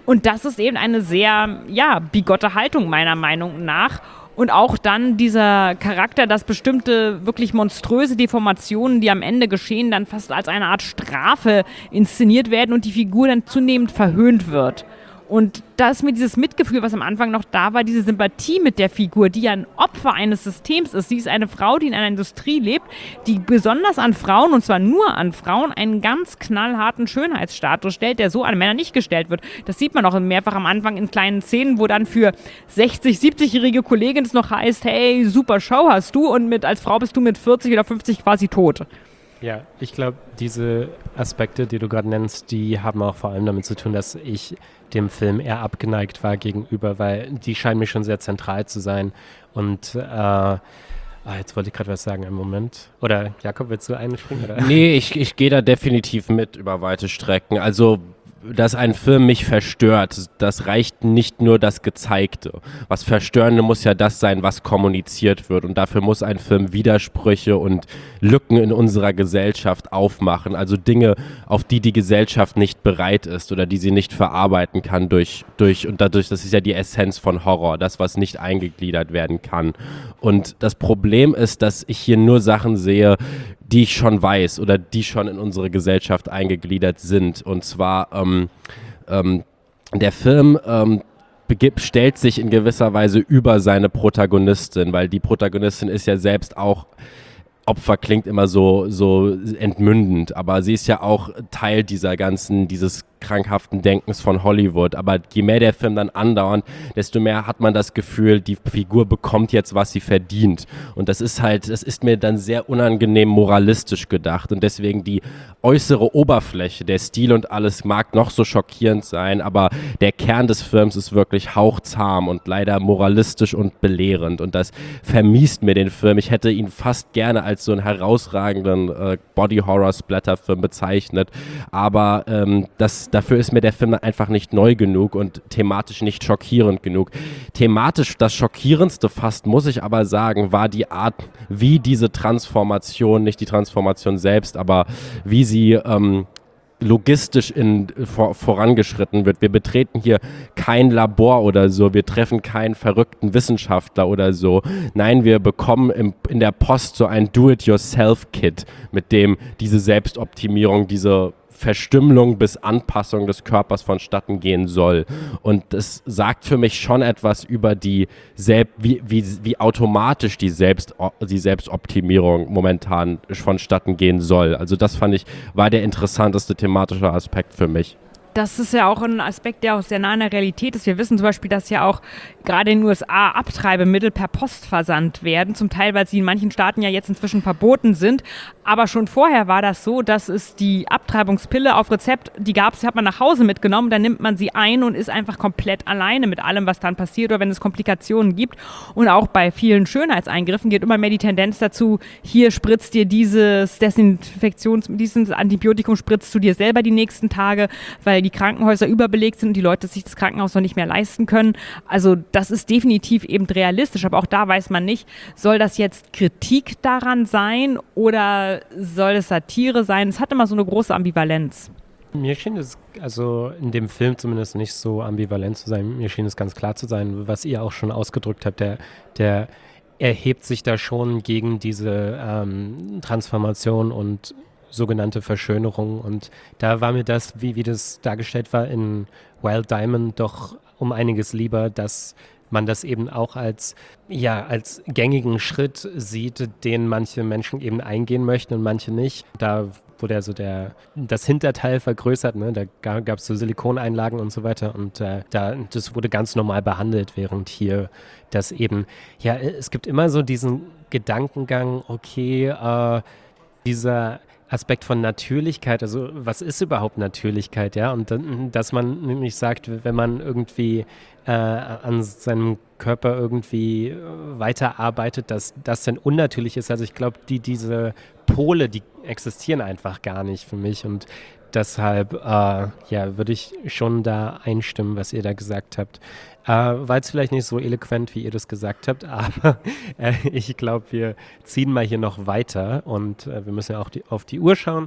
Und das ist eben eine sehr, ja, bigotte Haltung meiner Meinung nach. Und auch dann dieser Charakter, dass bestimmte wirklich monströse Deformationen, die am Ende geschehen, dann fast als eine Art Strafe inszeniert werden und die Figur dann zunehmend verhöhnt wird. Und da ist mir dieses Mitgefühl, was am Anfang noch da war, diese Sympathie mit der Figur, die ja ein Opfer eines Systems ist. Sie ist eine Frau, die in einer Industrie lebt, die besonders an Frauen, und zwar nur an Frauen, einen ganz knallharten Schönheitsstatus stellt, der so an Männer nicht gestellt wird. Das sieht man auch mehrfach am Anfang in kleinen Szenen, wo dann für sechzig-, siebzigjährige Kolleginnen es noch heißt, hey, super Show hast du, und mit als Frau bist du mit vierzig oder fünfzig quasi tot. Ja, ich glaube, diese Aspekte, die du gerade nennst, die haben auch vor allem damit zu tun, dass ich dem Film eher abgeneigt war gegenüber, weil die scheinen mir schon sehr zentral zu sein. Und äh, ah, jetzt wollte ich gerade was sagen, einen Moment. Oder Jakob, willst du einspringen? Oder? Nee, ich, ich gehe da definitiv mit über weite Strecken. Also, dass ein Film mich verstört, das reicht nicht nur das Gezeigte. Was Verstörende muss ja das sein, was kommuniziert wird. Und dafür muss ein Film Widersprüche und Lücken in unserer Gesellschaft aufmachen. Also Dinge, auf die die Gesellschaft nicht bereit ist oder die sie nicht verarbeiten kann durch, durch, und dadurch, das ist ja die Essenz von Horror, das, was nicht eingegliedert werden kann. Und das Problem ist, dass ich hier nur Sachen sehe, die ich schon weiß oder die schon in unsere Gesellschaft eingegliedert sind. Und zwar, ähm, ähm, der Film ähm, begib, stellt sich in gewisser Weise über seine Protagonistin, weil die Protagonistin ist ja selbst auch, Opfer klingt immer so, so entmündend, aber sie ist ja auch Teil dieser ganzen, dieses krankhaften Denkens von Hollywood. Aber je mehr der Film dann andauert, desto mehr hat man das Gefühl, die Figur bekommt jetzt, was sie verdient. Und das ist halt, das ist mir dann sehr unangenehm moralistisch gedacht. Und deswegen die äußere Oberfläche, der Stil und alles mag noch so schockierend sein, aber der Kern des Films ist wirklich hauchzahm und leider moralistisch und belehrend. Und das vermiest mir den Film. Ich hätte ihn fast gerne als so einen herausragenden äh, Body-Horror-Splatter-Film bezeichnet. Aber ähm, das dafür ist mir der Film einfach nicht neu genug und thematisch nicht schockierend genug. Thematisch das Schockierendste fast, muss ich aber sagen, war die Art, wie diese Transformation, nicht die Transformation selbst, aber wie sie ähm, logistisch in, vor, vorangeschritten wird. Wir betreten hier kein Labor oder so, wir treffen keinen verrückten Wissenschaftler oder so. Nein, wir bekommen im, in der Post so ein Do-it-yourself-Kit, mit dem diese Selbstoptimierung, diese Verstümmelung bis Anpassung des Körpers vonstatten gehen soll. Und das sagt für mich schon etwas über die, Selb- wie, wie, wie automatisch die, Selbst- die Selbstoptimierung momentan vonstatten gehen soll. Also das fand ich, war der interessanteste thematische Aspekt für mich. Das ist ja auch ein Aspekt, der auch sehr nah an der Realität ist. Wir wissen zum Beispiel, dass ja auch gerade in den U S A Abtreibemittel per Post versandt werden, zum Teil, weil sie in manchen Staaten ja jetzt inzwischen verboten sind. Aber schon vorher war das so, dass es die Abtreibungspille auf Rezept, die gab es, die hat man nach Hause mitgenommen, dann nimmt man sie ein und ist einfach komplett alleine mit allem, was dann passiert oder wenn es Komplikationen gibt. Und auch bei vielen Schönheitseingriffen geht immer mehr die Tendenz dazu, hier spritzt dir dieses Desinfektions-, dieses Antibiotikum spritzt du dir selber die nächsten Tage, weil die Krankenhäuser überbelegt sind und die Leute sich das Krankenhaus noch nicht mehr leisten können. Also das ist definitiv eben realistisch, aber auch da weiß man nicht, soll das jetzt Kritik daran sein oder soll es Satire sein? Es hat immer so eine große Ambivalenz. Mir schien es, also in dem Film zumindest nicht so ambivalent zu sein. Mir schien es ganz klar zu sein, was ihr auch schon ausgedrückt habt, der, der erhebt sich da schon gegen diese ähm, Transformation und sogenannte Verschönerung. Und da war mir das, wie, wie das dargestellt war in Wild Diamond, doch um einiges lieber, dass man das eben auch als, ja, als gängigen Schritt sieht, den manche Menschen eben eingehen möchten und manche nicht. Da wurde also der, das Hinterteil vergrößert, ne? Da gab es so Silikoneinlagen und so weiter und äh, da, das wurde ganz normal behandelt, während hier das eben, ja, es gibt immer so diesen Gedankengang, okay, äh, dieser Aspekt von Natürlichkeit, also was ist überhaupt Natürlichkeit, ja, und dann, dass man nämlich sagt, wenn man irgendwie äh, an seinem Körper irgendwie weiterarbeitet, dass das dann unnatürlich ist, also ich glaube, die, diese Pole, die existieren einfach gar nicht für mich und deshalb, äh, ja, würde ich schon da einstimmen, was ihr da gesagt habt. Äh, war jetzt vielleicht nicht so eloquent, wie ihr das gesagt habt, aber äh, ich glaube, wir ziehen mal hier noch weiter und äh, wir müssen ja auch die, auf die Uhr schauen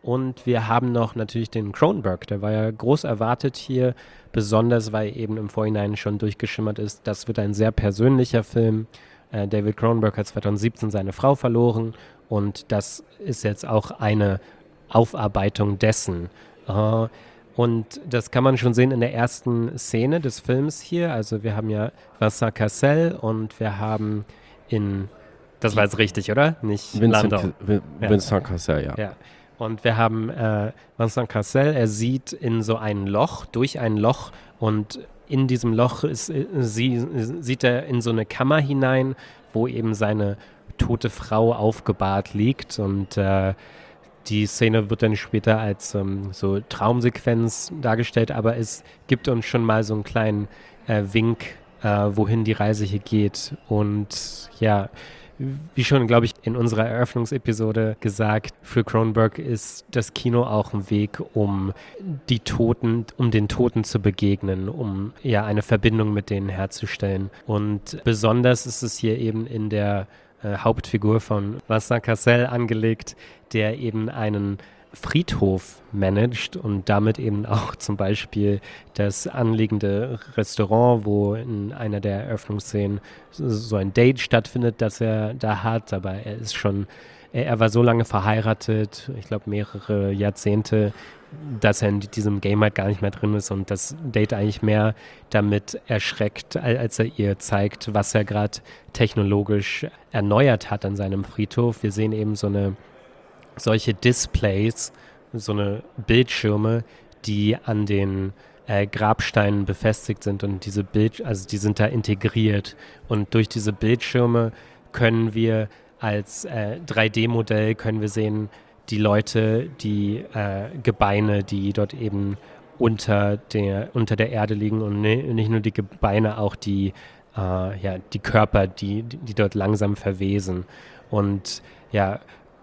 Und wir haben noch natürlich den Cronenberg, der war ja groß erwartet hier, besonders weil eben im Vorhinein schon durchgeschimmert ist, das wird ein sehr persönlicher Film. Äh, David Cronenberg hat zwanzig siebzehn seine Frau verloren und das ist jetzt auch eine Aufarbeitung dessen. Äh, und das kann man schon sehen in der ersten Szene des Films hier. Also wir haben ja Vincent Cassel und wir haben in, das war jetzt richtig, oder? Nicht Vincent, Landau. Vin- Vincent Cassel, ja. Ja. Und wir haben äh, Vincent Cassel, er sieht in so ein Loch, durch ein Loch und in diesem Loch ist, äh, sie, sieht er in so eine Kammer hinein, wo eben seine tote Frau aufgebahrt liegt und äh, die Szene wird dann später als ähm, so Traumsequenz dargestellt, aber es gibt uns schon mal so einen kleinen äh, Wink, äh, wohin die Reise hier geht und ja, wie schon, glaube ich, in unserer Eröffnungsepisode gesagt, für Cronenberg ist das Kino auch ein Weg, um die Toten, um den Toten zu begegnen, um ja eine Verbindung mit denen herzustellen. Und besonders ist es hier eben in der äh, Hauptfigur von Vincent Cassel angelegt, der eben einen Friedhof managt und damit eben auch zum Beispiel das anliegende Restaurant, wo in einer der Eröffnungsszenen so ein Date stattfindet, das er da hat, aber er ist schon, er, er war so lange verheiratet, ich glaube mehrere Jahrzehnte, dass er in diesem Game halt gar nicht mehr drin ist und das Date eigentlich mehr damit erschreckt, als er ihr zeigt, was er gerade technologisch erneuert hat an seinem Friedhof. Wir sehen eben so eine solche Displays, so eine Bildschirme, die an den äh, Grabsteinen befestigt sind und diese Bild, also die sind da integriert und durch diese Bildschirme können wir als äh, drei D-Modell können wir sehen, die Leute, die äh, Gebeine, die dort eben unter der, unter der Erde liegen und ne, nicht nur die Gebeine, auch die, äh, ja, die Körper, die, die dort langsam verwesen und ja,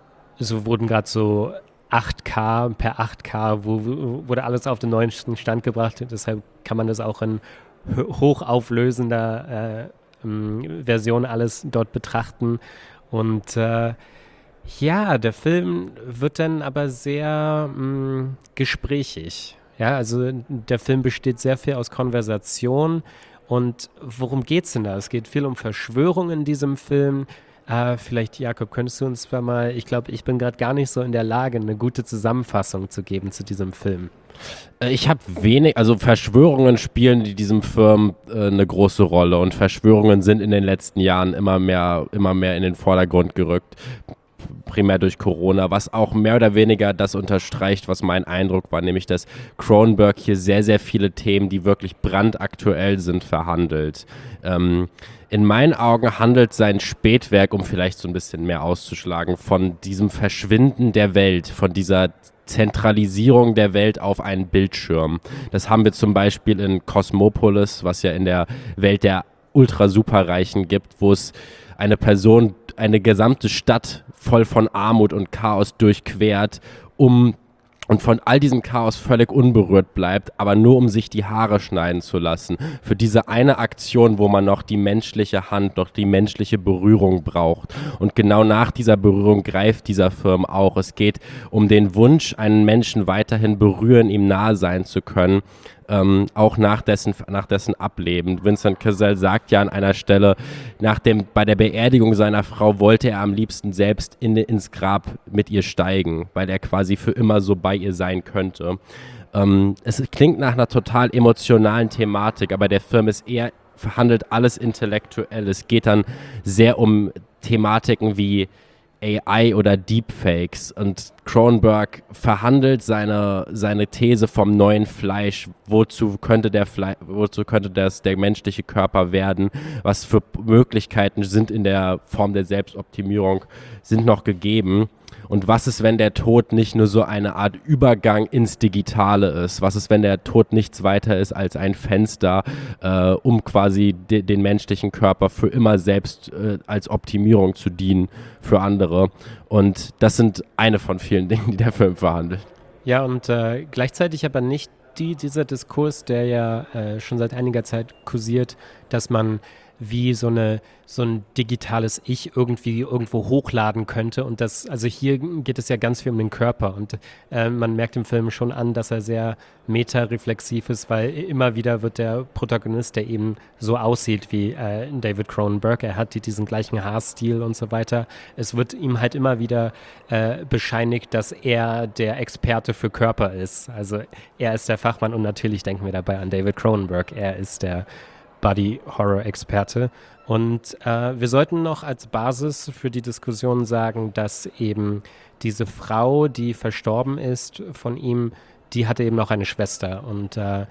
so wurden gerade so acht K, per acht K wo, wo, wurde alles auf den neuesten Stand gebracht. Deshalb kann man das auch in hochauflösender äh, ähm, Version alles dort betrachten. Und äh, ja, der Film wird dann aber sehr mh, gesprächig. Ja, also der Film besteht sehr viel aus Konversation. Und worum geht's denn da? Es geht viel um Verschwörung in diesem Film. Uh, vielleicht, Jakob, könntest du uns zwar mal, ich glaube, ich bin gerade gar nicht so in der Lage, eine gute Zusammenfassung zu geben zu diesem Film. Ich habe wenig, also Verschwörungen spielen in diesem Film äh, eine große Rolle und Verschwörungen sind in den letzten Jahren immer mehr, immer mehr in den Vordergrund gerückt, primär durch Corona, was auch mehr oder weniger das unterstreicht, was mein Eindruck war, nämlich dass Cronenberg hier sehr, sehr viele Themen, die wirklich brandaktuell sind, verhandelt. Ähm, in meinen Augen handelt sein Spätwerk, um vielleicht so ein bisschen mehr auszuschlagen, von diesem Verschwinden der Welt, von dieser Zentralisierung der Welt auf einen Bildschirm. Das haben wir zum Beispiel in Cosmopolis, was ja in der Welt der Ultra-Superreichen gibt, wo es eine Person, eine gesamte Stadt voll von Armut und Chaos durchquert, um und von all diesem Chaos völlig unberührt bleibt, aber nur um sich die Haare schneiden zu lassen. Für diese eine Aktion, wo man noch die menschliche Hand, noch die menschliche Berührung braucht. Und genau nach dieser Berührung greift dieser Film auch. Es geht um den Wunsch, einen Menschen weiterhin berühren, ihm nahe sein zu können, ähm, auch nach dessen, nach dessen Ableben. Vincent Cassel sagt ja an einer Stelle, nach dem, bei der Beerdigung seiner Frau wollte er am liebsten selbst in, ins Grab mit ihr steigen, weil er quasi für immer so bei ihr sein könnte. Ähm, es klingt nach einer total emotionalen Thematik, aber der Film ist eher, verhandelt alles intellektuell. Es geht dann sehr um Thematiken wie A I oder Deepfakes und Cronenberg verhandelt seine, seine These vom neuen Fleisch, wozu könnte der Fle- wozu könnte das der menschliche Körper werden, was für Möglichkeiten sind in der Form der Selbstoptimierung, sind noch gegeben. Und was ist, wenn der Tod nicht nur so eine Art Übergang ins Digitale ist? Was ist, wenn der Tod nichts weiter ist als ein Fenster, äh, um quasi de- den menschlichen Körper für immer selbst äh, als Optimierung zu dienen für andere? Und das sind eine von vielen Dingen, die der Film verhandelt. Ja, und äh, gleichzeitig aber nicht die, dieser Diskurs, der ja äh, schon seit einiger Zeit kursiert, dass man wie so eine so ein digitales Ich irgendwie irgendwo hochladen könnte. Und das, also hier geht es ja ganz viel um den Körper. Und äh, man merkt im Film schon an, dass er sehr metareflexiv ist, weil immer wieder wird der Protagonist, der eben so aussieht wie äh, David Cronenberg, er hat die, diesen gleichen Haarstil und so weiter. Es wird ihm halt immer wieder äh, bescheinigt, dass er der Experte für Körper ist. Also er ist der Fachmann und natürlich denken wir dabei an David Cronenberg. Er ist der Body-Horror-Experte. Und äh, wir sollten noch als Basis für die Diskussion sagen, dass eben diese Frau, die verstorben ist von ihm, die hatte eben noch eine Schwester und äh,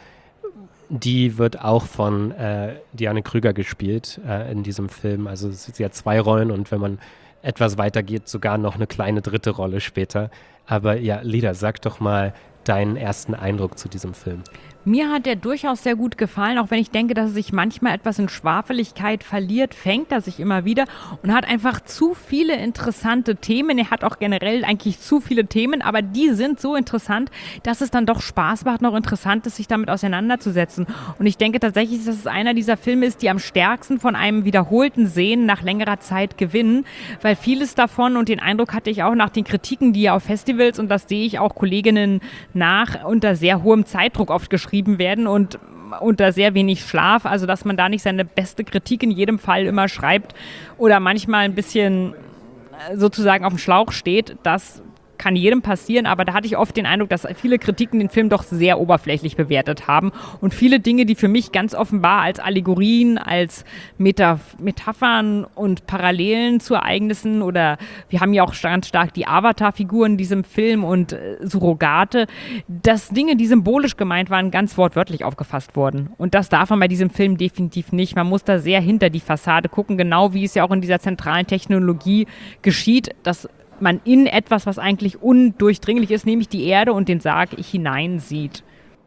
die wird auch von äh, Diane Krüger gespielt äh, in diesem Film. Also sie hat zwei Rollen und wenn man etwas weiter geht, sogar noch eine kleine dritte Rolle später. Aber ja, Lida, sag doch mal deinen ersten Eindruck zu diesem Film. Mir hat der durchaus sehr gut gefallen, auch wenn ich denke, dass er sich manchmal etwas in Schwafeligkeit verliert, fängt er sich immer wieder und hat einfach zu viele interessante Themen. Er hat auch generell eigentlich zu viele Themen, aber die sind so interessant, dass es dann doch Spaß macht, noch interessant ist, sich damit auseinanderzusetzen. Und ich denke tatsächlich, dass es einer dieser Filme ist, die am stärksten von einem wiederholten Sehen nach längerer Zeit gewinnen, weil vieles davon, und den Eindruck hatte ich auch nach den Kritiken, die ja auf Festivals, und das sehe ich auch Kolleginnen nach, unter sehr hohem Zeitdruck oft geschrieben werden und unter sehr wenig Schlaf, also dass man da nicht seine beste Kritik in jedem Fall immer schreibt oder manchmal ein bisschen sozusagen auf dem Schlauch steht, das kann jedem passieren, aber da hatte ich oft den Eindruck, dass viele Kritiken den Film doch sehr oberflächlich bewertet haben und viele Dinge, die für mich ganz offenbar als Allegorien, als Meta- Metaphern und Parallelen zu Ereignissen oder wir haben ja auch ganz stark die Avatar-Figuren in diesem Film und äh, Surrogate, dass Dinge, die symbolisch gemeint waren, ganz wortwörtlich aufgefasst wurden. Und das darf man bei diesem Film definitiv nicht. Man muss da sehr hinter die Fassade gucken, genau wie es ja auch in dieser zentralen Technologie geschieht, dass man in etwas, was eigentlich undurchdringlich ist, nämlich die Erde und den Sarg hineinsieht.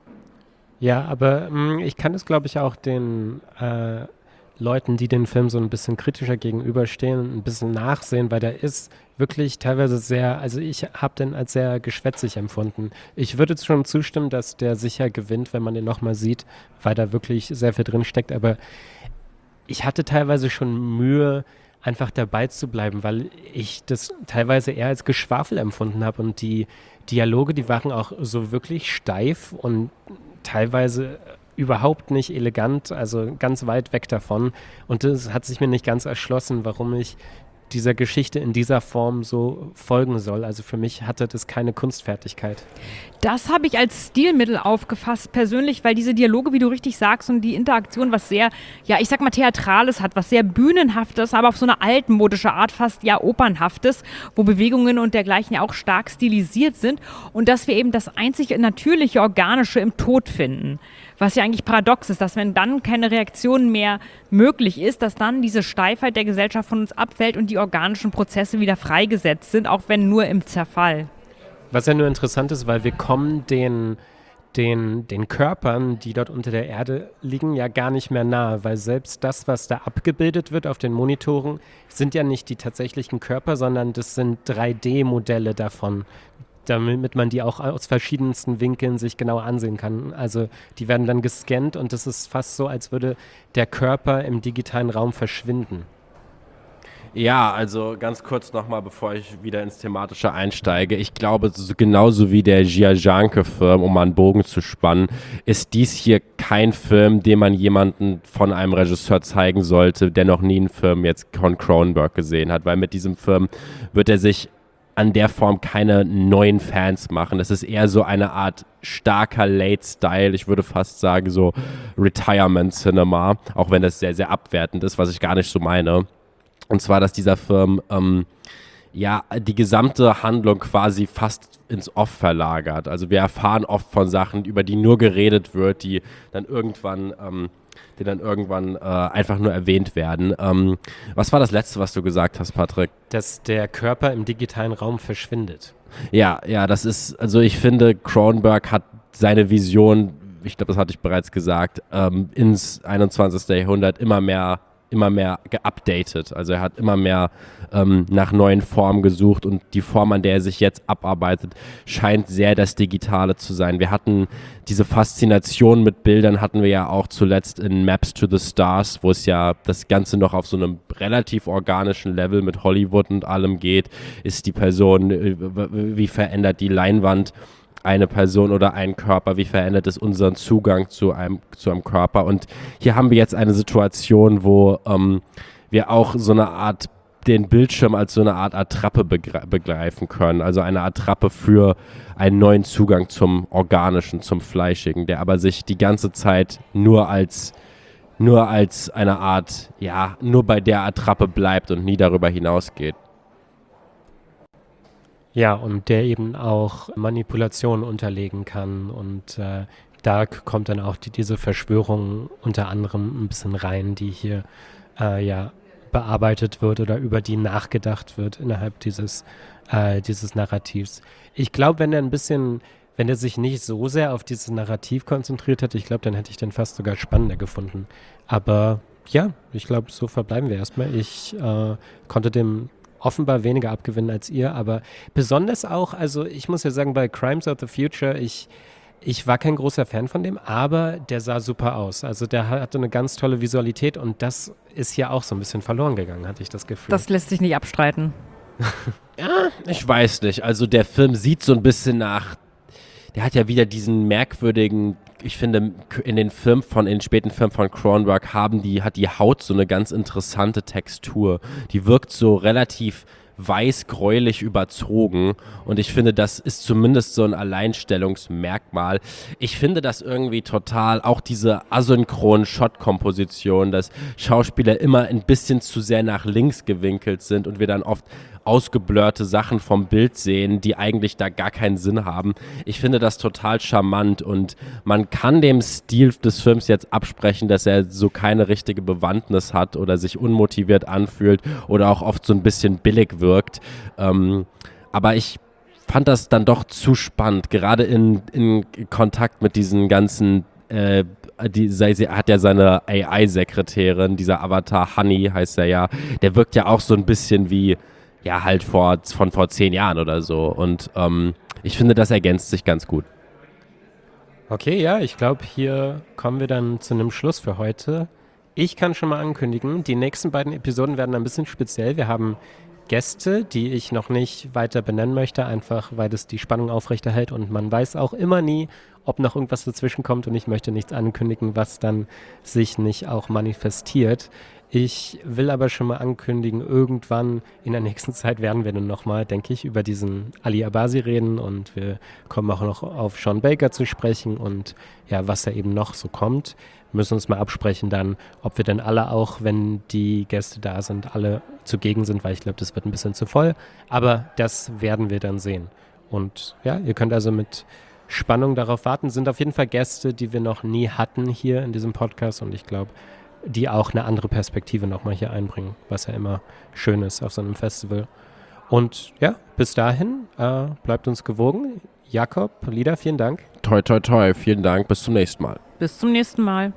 Ja, aber mh, ich kann es, glaube ich, auch den äh, Leuten, die den Film so ein bisschen kritischer gegenüberstehen, ein bisschen nachsehen, weil der ist wirklich teilweise sehr, also ich habe den als sehr geschwätzig empfunden. Ich würde schon zustimmen, dass der sicher gewinnt, wenn man den nochmal sieht, weil da wirklich sehr viel drin steckt, aber ich hatte teilweise schon Mühe, einfach dabei zu bleiben, weil ich das teilweise eher als Geschwafel empfunden habe und die Dialoge, die waren auch so wirklich steif und teilweise überhaupt nicht elegant, also ganz weit weg davon und es hat sich mir nicht ganz erschlossen, warum ich dieser Geschichte in dieser Form so folgen soll. Also für mich hatte das keine Kunstfertigkeit. Das habe ich als Stilmittel aufgefasst persönlich, weil diese Dialoge, wie du richtig sagst, und die Interaktion was sehr, ja, ich sag mal Theatrales hat, was sehr Bühnenhaftes, aber auf so eine altmodische Art, fast ja Opernhaftes, wo Bewegungen und dergleichen ja auch stark stilisiert sind und dass wir eben das einzig natürliche, organische im Tod finden. Was ja eigentlich paradox ist, dass wenn dann keine Reaktion mehr möglich ist, dass dann diese Steifheit der Gesellschaft von uns abfällt und die organischen Prozesse wieder freigesetzt sind, auch wenn nur im Zerfall. Was ja nur interessant ist, weil wir kommen den, den, den Körpern, die dort unter der Erde liegen, ja gar nicht mehr nahe, weil selbst das, was da abgebildet wird auf den Monitoren, sind ja nicht die tatsächlichen Körper, sondern das sind drei D Modelle davon, damit man die auch aus verschiedensten Winkeln sich genau ansehen kann. Also die werden dann gescannt und es ist fast so, als würde der Körper im digitalen Raum verschwinden. Ja, also ganz kurz nochmal, bevor ich wieder ins Thematische einsteige. Ich glaube, so genauso wie der Giajanke-Film, um mal einen Bogen zu spannen, ist dies hier kein Film, den man jemanden von einem Regisseur zeigen sollte, der noch nie einen Film jetzt von Cronenberg gesehen hat, weil mit diesem Film wird er sich an der Form keine neuen Fans machen. Das ist eher so eine Art starker Late-Style, ich würde fast sagen so Retirement-Cinema, auch wenn das sehr, sehr abwertend ist, was ich gar nicht so meine. Und zwar, dass dieser Film ähm, ja die gesamte Handlung quasi fast ins Off verlagert. Also wir erfahren oft von Sachen, über die nur geredet wird, die dann irgendwann, ähm, die dann irgendwann äh, einfach nur erwähnt werden. Ähm, was war das Letzte, was du gesagt hast, Patrick? Dass der Körper im digitalen Raum verschwindet. Ja, ja, das ist, also ich finde, Cronenberg hat seine Vision, ich glaube, das hatte ich bereits gesagt, ähm, ins einundzwanzigste Jahrhundert immer mehr immer mehr geupdatet. Also er hat immer mehr ähm, nach neuen Formen gesucht und die Form, an der er sich jetzt abarbeitet, scheint sehr das Digitale zu sein. Wir hatten diese Faszination mit Bildern, hatten wir ja auch zuletzt in Maps to the Stars, wo es ja das Ganze noch auf so einem relativ organischen Level mit Hollywood und allem geht. Ist die Person, wie verändert die Leinwand eine Person oder einen Körper, wie verändert es unseren Zugang zu einem, zu einem Körper. Und hier haben wir jetzt eine Situation, wo ähm, wir auch so eine Art, den Bildschirm als so eine Art Attrappe begre- begreifen können, also eine Attrappe für einen neuen Zugang zum Organischen, zum Fleischigen, der aber sich die ganze Zeit nur als, nur als eine Art, ja, nur bei der Attrappe bleibt und nie darüber hinausgeht. Ja, und der eben auch Manipulation unterlegen kann und äh, da kommt dann auch die, diese Verschwörung unter anderem ein bisschen rein, die hier äh, ja bearbeitet wird oder über die nachgedacht wird innerhalb dieses, äh, dieses Narrativs. Ich glaube, wenn er ein bisschen, wenn er sich nicht so sehr auf dieses Narrativ konzentriert hätte, ich glaube, dann hätte ich den fast sogar spannender gefunden. Aber ja, ich glaube, so verbleiben wir erstmal. Ich äh, konnte dem offenbar weniger abgewinnen als ihr, aber besonders auch, also ich muss ja sagen, bei Crimes of the Future, ich, ich war kein großer Fan von dem, aber der sah super aus. Also der hatte eine ganz tolle Visualität und das ist hier auch so ein bisschen verloren gegangen, hatte ich das Gefühl. Das lässt sich nicht abstreiten. Ja, ich weiß nicht. Also der Film sieht so ein bisschen nach, der hat ja wieder diesen merkwürdigen, ich finde, in den Filmen von, in den späten Filmen von Cronenberg haben die, hat die Haut so eine ganz interessante Textur. Die wirkt so relativ weiß-gräulich überzogen und ich finde, das ist zumindest so ein Alleinstellungsmerkmal. Ich finde das irgendwie total, auch diese asynchronen Shot-Kompositionen, dass Schauspieler immer ein bisschen zu sehr nach links gewinkelt sind und wir dann oft ausgeblurrte Sachen vom Bild sehen, die eigentlich da gar keinen Sinn haben. Ich finde das total charmant und man kann dem Stil des Films jetzt absprechen, dass er so keine richtige Bewandtnis hat oder sich unmotiviert anfühlt oder auch oft so ein bisschen billig wirkt. Ähm, aber ich fand das dann doch zu spannend, gerade in, in Kontakt mit diesen ganzen äh, die, sie hat ja seine A I-Sekretärin, dieser Avatar Honey heißt er ja, der wirkt ja auch so ein bisschen wie ja, halt vor, von vor zehn Jahren oder so. Und ähm, ich finde, das ergänzt sich ganz gut. Okay, ja, ich glaube, hier kommen wir dann zu einem Schluss für heute. Ich kann schon mal ankündigen, die nächsten beiden Episoden werden ein bisschen speziell. Wir haben Gäste, die ich noch nicht weiter benennen möchte, einfach weil es die Spannung aufrechterhält und man weiß auch immer nie, ob noch irgendwas dazwischen kommt und ich möchte nichts ankündigen, was dann sich nicht auch manifestiert. Ich will aber schon mal ankündigen, irgendwann in der nächsten Zeit werden wir dann nochmal, denke ich, über diesen Ali Abbasi reden und wir kommen auch noch auf Sean Baker zu sprechen und ja, was da eben noch so kommt. Wir müssen uns mal absprechen dann, ob wir dann alle auch, wenn die Gäste da sind, alle zugegen sind, weil ich glaube, das wird ein bisschen zu voll. Aber das werden wir dann sehen. Und ja, ihr könnt also mit Spannung darauf warten. Sind auf jeden Fall Gäste, die wir noch nie hatten hier in diesem Podcast und ich glaube, die auch eine andere Perspektive nochmal hier einbringen, was ja immer schön ist auf so einem Festival. Und ja, bis dahin, äh, bleibt uns gewogen. Jakob, Lida, vielen Dank. Toi, toi, toi, vielen Dank, bis zum nächsten Mal. Bis zum nächsten Mal.